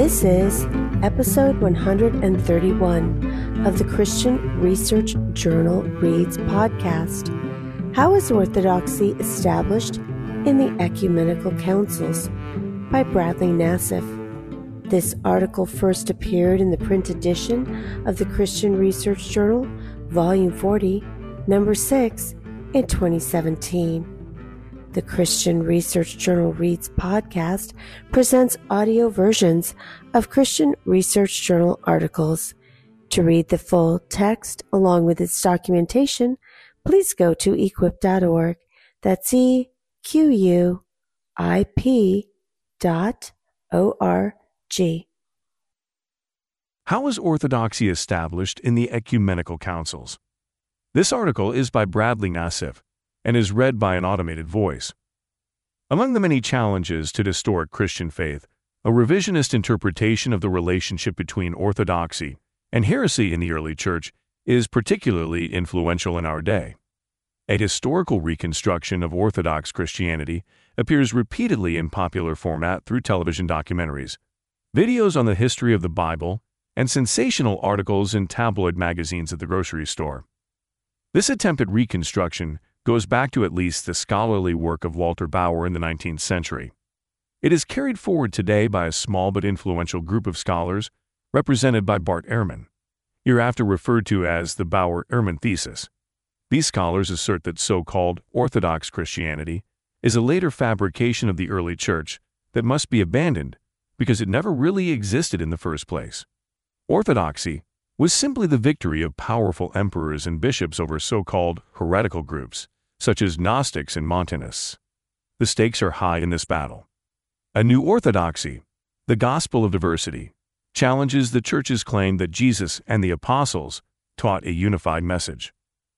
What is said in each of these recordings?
This is episode 131 of the Christian Research Journal Reads podcast. How is Orthodoxy established in the Ecumenical Councils? By Bradley Nassif. This article first appeared in the print edition of the Christian Research Journal, Volume 40, Number 6, in 2017. The Christian Research Journal Reads podcast presents audio versions of Christian Research Journal articles. To read the full text along with its documentation, please go to equip.org. That's EQUIP.org. How is Orthodoxy established in the Ecumenical Councils? This article is by Bradley Nassif and is read by an automated voice. Among the many challenges to historic Christian faith, a revisionist interpretation of the relationship between orthodoxy and heresy in the early church is particularly influential in our day. A historical reconstruction of Orthodox Christianity appears repeatedly in popular format through television documentaries, videos on the history of the Bible, and sensational articles in tabloid magazines at the grocery store. This attempt at reconstruction goes back to at least the scholarly work of Walter Bauer in the 19th century. It is carried forward today by a small but influential group of scholars represented by Bart Ehrman, hereafter referred to as the Bauer-Ehrman thesis. These scholars assert that so-called Orthodox Christianity is a later fabrication of the early church that must be abandoned because it never really existed in the first place. Orthodoxy was simply the victory of powerful emperors and bishops over so-called heretical groups, such as Gnostics and Montanists. The stakes are high in this battle. A new orthodoxy, the gospel of diversity, challenges the Church's claim that Jesus and the apostles taught a unified message.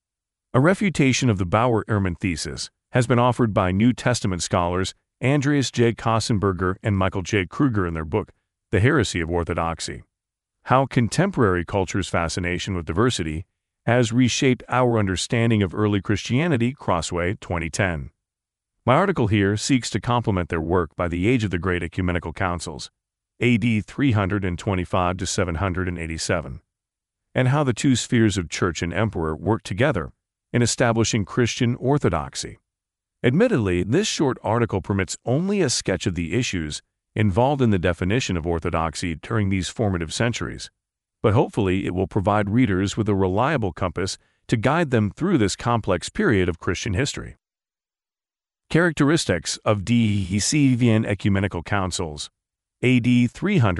A refutation of the Bauer-Ehrman thesis has been offered by New Testament scholars Andreas J. Kossenberger and Michael J. Kruger in their book, The Heresy of Orthodoxy: How Contemporary Culture's Fascination with Diversity has Reshaped Our Understanding of Early Christianity, Crossway, 2010. My article here seeks to complement their work by the age of the Great Ecumenical Councils, AD 325 to 787, and how the two spheres of church and emperor work together in establishing Christian orthodoxy. Admittedly, this short article permits only a sketch of the issues involved in the definition of orthodoxy during these formative centuries, but hopefully it will provide readers with a reliable compass to guide them through this complex period of Christian history. Characteristics of die Hesidian Ecumenical Councils, AD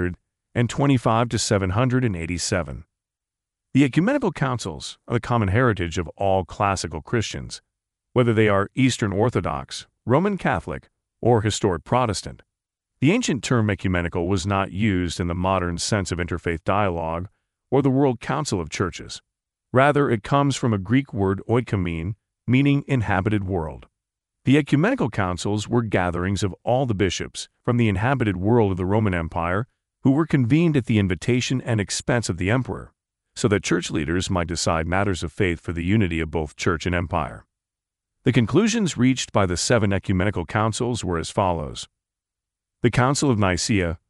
325 to 787. The Ecumenical Councils are the common heritage of all classical Christians, whether they are Eastern Orthodox, Roman Catholic, or historic Protestant. The ancient term ecumenical was not used in the modern sense of interfaith dialogue or the World Council of Churches. Rather, it comes from a Greek word oikoumene, meaning inhabited world. The ecumenical councils were gatherings of all the bishops from the inhabited world of the Roman Empire who were convened at the invitation and expense of the emperor, so that church leaders might decide matters of faith for the unity of both church and empire. The conclusions reached by the 7 ecumenical councils were as follows. The Council of Nicaea,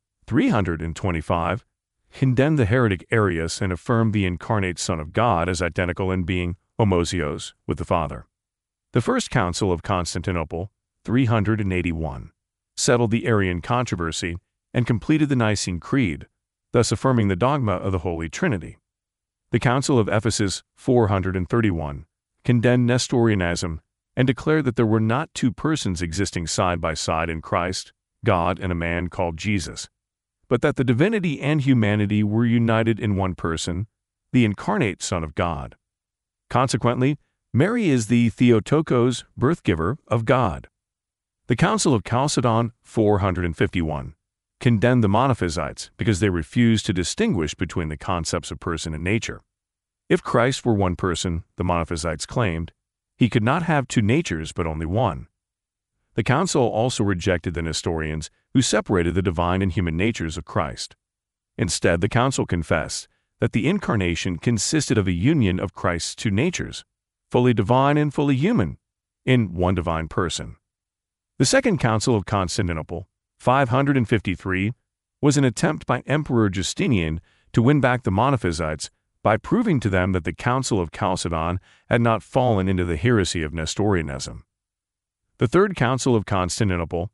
325, condemned the heretic Arius and affirmed the incarnate Son of God as identical in being homoousios with the Father. The First Council of Constantinople, 381, settled the Arian controversy and completed the Nicene Creed, thus affirming the dogma of the Holy Trinity. The Council of Ephesus, 431, condemned Nestorianism and declared that there were not two persons existing side by side in Christ, God and a man called Jesus, but that the divinity and humanity were united in one person, the incarnate Son of God. Consequently, Mary is the Theotokos, birth-giver of God. The Council of Chalcedon, 451, condemned the Monophysites because they refused to distinguish between the concepts of person and nature. If Christ were one person, the Monophysites claimed, he could not have two natures but only one. The council also rejected the Nestorians who separated the divine and human natures of Christ. Instead, the council confessed that the incarnation consisted of a union of Christ's two natures, fully divine and fully human, in one divine person. The Second Council of Constantinople, 553, was an attempt by Emperor Justinian to win back the Monophysites by proving to them that the Council of Chalcedon had not fallen into the heresy of Nestorianism. The Third Council of Constantinople,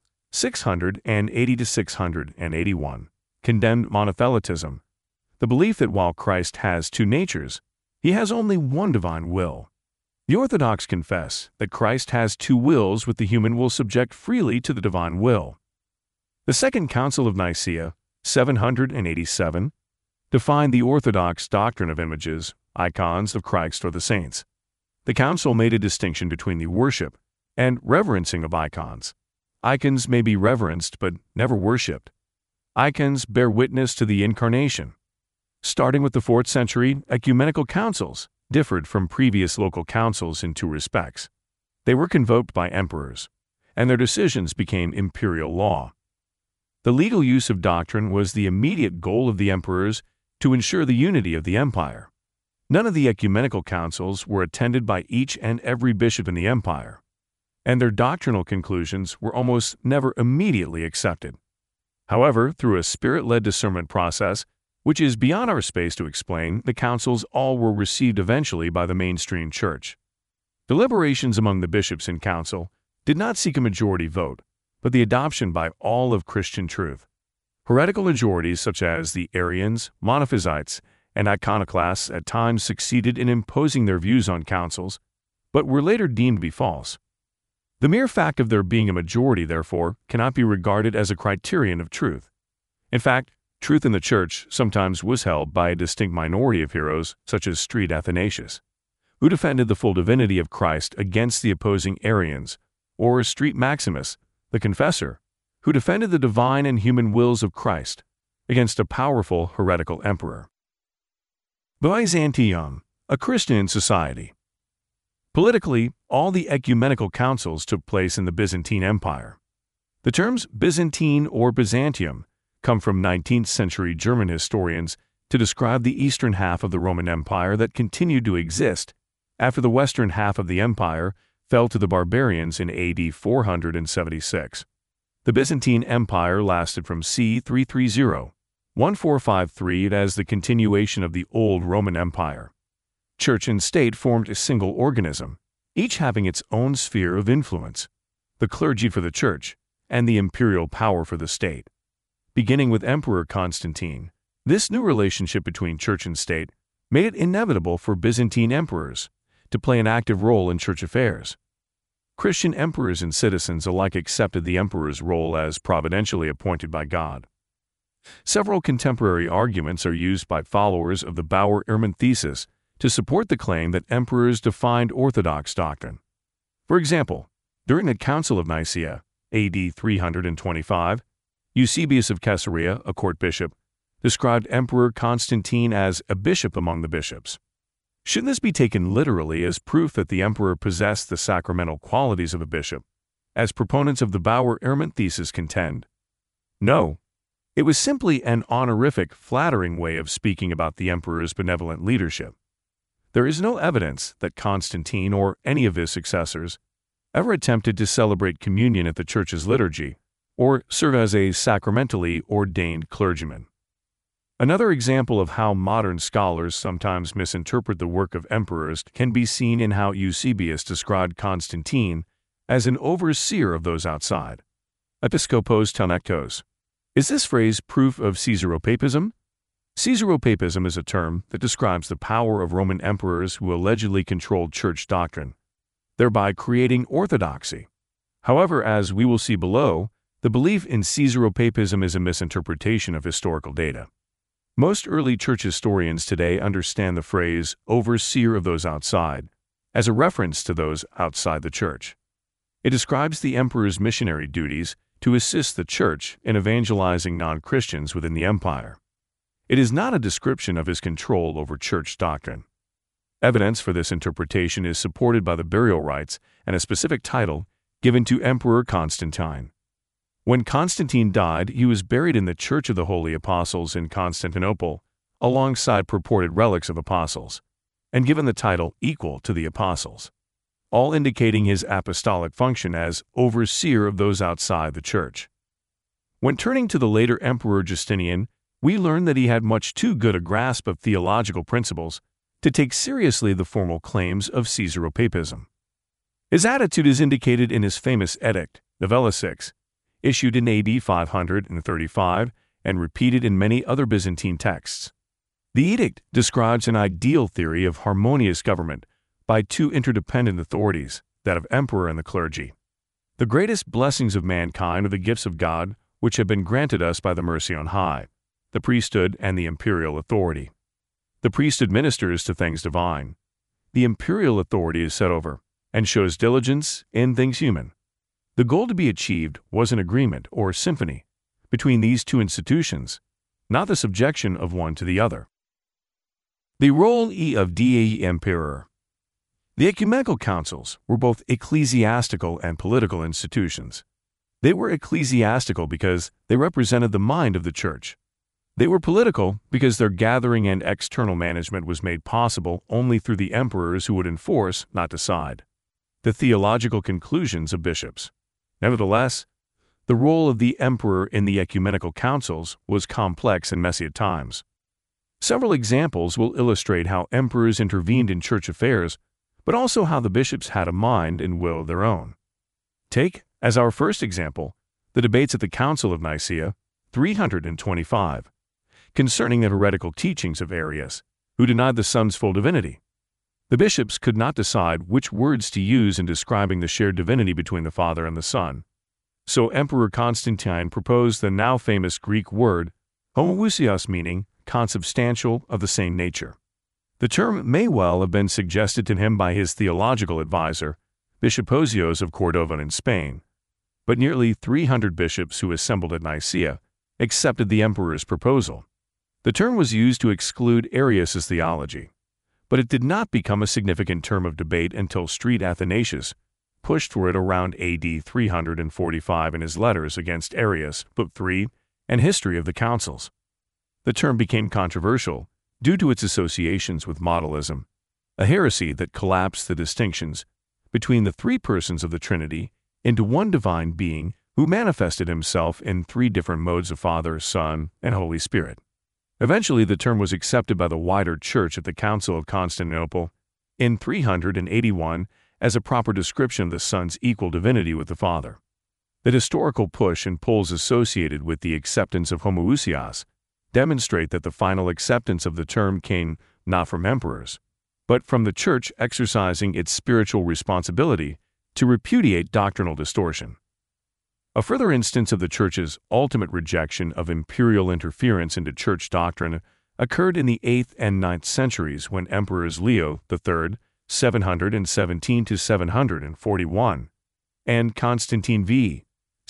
680 to 681, condemned monothelitism, the belief that while Christ has two natures, he has only one divine will. The Orthodox confess that Christ has two wills, with the human will subject freely to the divine will. The Second Council of Nicaea, 787, defined the Orthodox doctrine of images, icons of Christ or the saints. The council made a distinction between the worship and reverencing of icons. Icons may be reverenced but never worshipped. Icons bear witness to the Incarnation. Starting with the 4th century, ecumenical councils differed from previous local councils in two respects. They were convoked by emperors, and their decisions became imperial law. The legal use of doctrine was the immediate goal of the emperors to ensure the unity of the empire. None of the ecumenical councils were attended by each and every bishop in the empire, and their doctrinal conclusions were almost never immediately accepted. However, through a spirit-led discernment process, which is beyond our space to explain, the councils all were received eventually by the mainstream church. Deliberations among the bishops in council did not seek a majority vote, but the adoption by all of Christian truth. Heretical majorities such as the Arians, Monophysites, and Iconoclasts at times succeeded in imposing their views on councils, but were later deemed to be false. The mere fact of there being a majority, therefore, cannot be regarded as a criterion of truth. In fact, truth in the church sometimes was held by a distinct minority of heroes, such as Street Athanasius, who defended the full divinity of Christ against the opposing Arians, or Street Maximus, the confessor, who defended the divine and human wills of Christ against a powerful heretical emperor. Byzantium, a Christian society. Politically, all the ecumenical councils took place in the Byzantine Empire. The terms Byzantine or Byzantium come from 19th century German historians to describe the eastern half of the Roman Empire that continued to exist after the western half of the empire fell to the barbarians in AD 476. The Byzantine Empire lasted from c. 330-1453 as the continuation of the old Roman Empire. Church and state formed a single organism, each having its own sphere of influence, the clergy for the church and the imperial power for the state. Beginning with Emperor Constantine, this new relationship between church and state made it inevitable for Byzantine emperors to play an active role in church affairs. Christian emperors and citizens alike accepted the emperor's role as providentially appointed by God. Several contemporary arguments are used by followers of the Bauer-Ehrman thesis to support the claim that emperors defined orthodox doctrine. For example, during the Council of Nicaea, AD 325, Eusebius of Caesarea, a court bishop, described Emperor Constantine as a bishop among the bishops. Should this be taken literally as proof that the emperor possessed the sacramental qualities of a bishop, as proponents of the Bauer-Ehrman thesis contend? No. It was simply an honorific, flattering way of speaking about the emperor's benevolent leadership. There is no evidence that Constantine or any of his successors ever attempted to celebrate communion at the church's liturgy or serve as a sacramentally ordained clergyman. Another example of how modern scholars sometimes misinterpret the work of emperors can be seen in how Eusebius described Constantine as an overseer of those outside, episkopos telnektos. Is this phrase proof of Caesaropapism? Caesaropapism is a term that describes the power of Roman emperors who allegedly controlled church doctrine, thereby creating orthodoxy. However, as we will see below, the belief in Caesaropapism is a misinterpretation of historical data. Most early church historians today understand the phrase overseer of those outside as a reference to those outside the church. It describes the emperor's missionary duties to assist the church in evangelizing non-Christians within the empire. It is not a description of his control over church doctrine. Evidence for this interpretation is supported by the burial rites and a specific title given to Emperor Constantine. When Constantine died, he was buried in the Church of the Holy Apostles in Constantinople, alongside purported relics of apostles, and given the title equal to the apostles, all indicating his apostolic function as overseer of those outside the church. When turning to the later Emperor Justinian, we learn that he had much too good a grasp of theological principles to take seriously the formal claims of Caesaropapism. His attitude is indicated in his famous edict, Novella 6, issued in AD 535 and repeated in many other Byzantine texts. The edict describes an ideal theory of harmonious government by two interdependent authorities, that of emperor and the clergy. The greatest blessings of mankind are the gifts of God which have been granted us by the mercy on high, the priesthood and the imperial authority. The priest administers to things divine. The imperial authority is set over and shows diligence in things human. The goal to be achieved was an agreement or symphony between these two institutions, not the subjection of one to the other. The role of the emperor. The ecumenical councils were both ecclesiastical and political institutions. They were ecclesiastical because they represented the mind of the church. They were political because their gathering and external management was made possible only through the emperors who would enforce, not decide, the theological conclusions of bishops. Nevertheless, the role of the emperor in the ecumenical councils was complex and messy at times. Several examples will illustrate how emperors intervened in church affairs, but also how the bishops had a mind and will of their own. Take, as our first example, the debates at the Council of Nicaea, 325, concerning the heretical teachings of Arius, who denied the Son's full divinity. The bishops could not decide which words to use in describing the shared divinity between the Father and the Son. So Emperor Constantine proposed the now famous Greek word homoousios, meaning consubstantial, of the same nature. The term may well have been suggested to him by his theological advisor, Bishop Hosios of Cordova in Spain, but nearly 300 bishops who assembled at Nicaea accepted the emperor's proposal. The term was used to exclude Arius's theology, but it did not become a significant term of debate until Street Athanasius pushed for it around AD 345 in his letters against Arius, Book 3, and History of the Councils. The term became controversial due to its associations with modalism, a heresy that collapsed the distinctions between the three persons of the Trinity into one divine being who manifested himself in three different modes of Father, Son, and Holy Spirit. Eventually, the term was accepted by the wider Church at the Council of Constantinople in 381 as a proper description of the Son's equal divinity with the Father. The historical push and pulls associated with the acceptance of homoousios demonstrate that the final acceptance of the term came not from emperors, but from the Church exercising its spiritual responsibility to repudiate doctrinal distortion. A further instance of the Church's ultimate rejection of imperial interference into Church doctrine occurred in the 8th and 9th centuries when Emperors Leo III, 717–741, and Constantine V,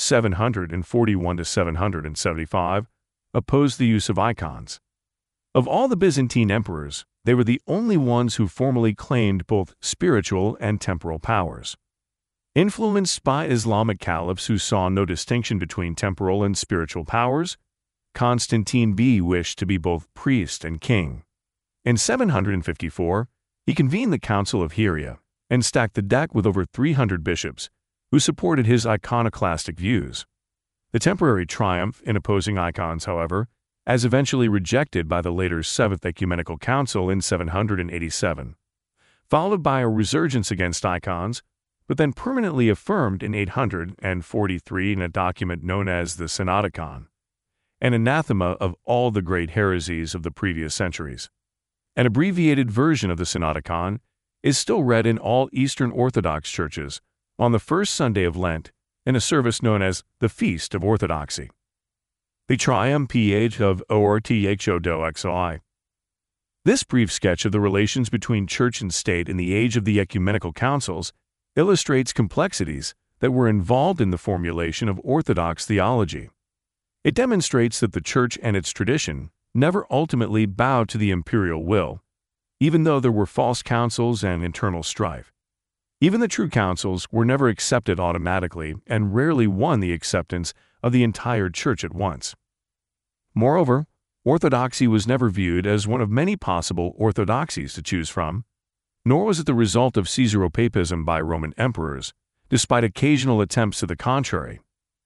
741–775, opposed the use of icons. Of all the Byzantine emperors, they were the only ones who formally claimed both spiritual and temporal powers. Influenced by Islamic caliphs who saw no distinction between temporal and spiritual powers, Constantine V wished to be both priest and king. In 754, he convened the Council of Hieria and stacked the deck with over 300 bishops who supported his iconoclastic views. The temporary triumph in opposing icons, however, as eventually rejected by the later Seventh Ecumenical Council in 787, followed by a resurgence against icons, but then permanently affirmed in 843 in a document known as the Synodicon, an anathema of all the great heresies of the previous centuries. An abbreviated version of the Synodicon is still read in all Eastern Orthodox churches on the first Sunday of Lent in a service known as the Feast of Orthodoxy. The Triumph of Orthodoxy. This brief sketch of the relations between church and state in the age of the ecumenical councils illustrates complexities that were involved in the formulation of Orthodox theology. It demonstrates that the church and its tradition never ultimately bowed to the imperial will, even though there were false councils and internal strife. Even the true councils were never accepted automatically and rarely won the acceptance of the entire church at once. Moreover, orthodoxy was never viewed as one of many possible orthodoxies to choose from, nor was it the result of Caesaropapism by Roman emperors, despite occasional attempts to the contrary.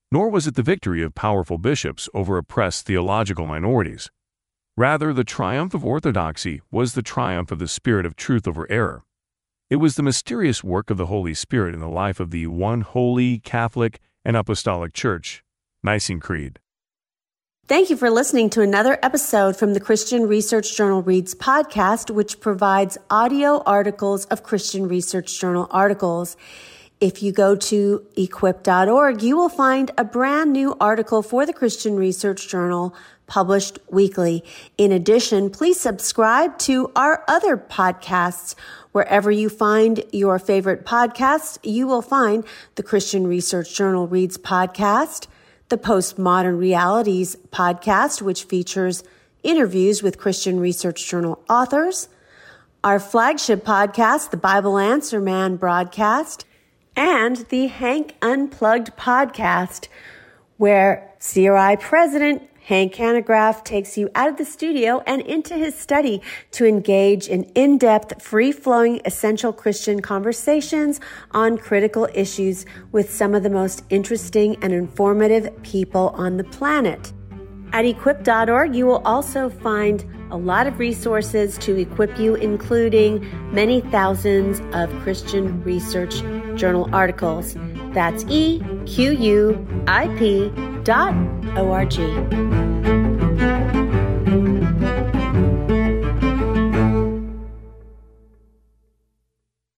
Nor was it the victory of powerful bishops over oppressed theological minorities. Rather, the triumph of orthodoxy was the triumph of the spirit of truth over error. It was the mysterious work of the Holy Spirit in the life of the one holy, Catholic, and Apostolic Church. Nicene Creed. Thank you for listening to another episode from the Christian Research Journal Reads podcast, which provides audio articles of Christian Research Journal articles. If you go to equip.org, you will find a brand new article for the Christian Research Journal published weekly. In addition, please subscribe to our other podcasts. Wherever you find your favorite podcasts, you will find the Christian Research Journal Reads podcast, the Postmodern Realities podcast, which features interviews with Christian Research Journal authors, our flagship podcast, the Bible Answer Man broadcast, and the Hank Unplugged podcast, where CRI President Hank Hanegraaff takes you out of the studio and into his study to engage in in-depth, free-flowing, essential Christian conversations on critical issues with some of the most interesting and informative people on the planet. At equip.org, you will also find a lot of resources to equip you, including many thousands of Christian Research Journal articles. That's equip.org.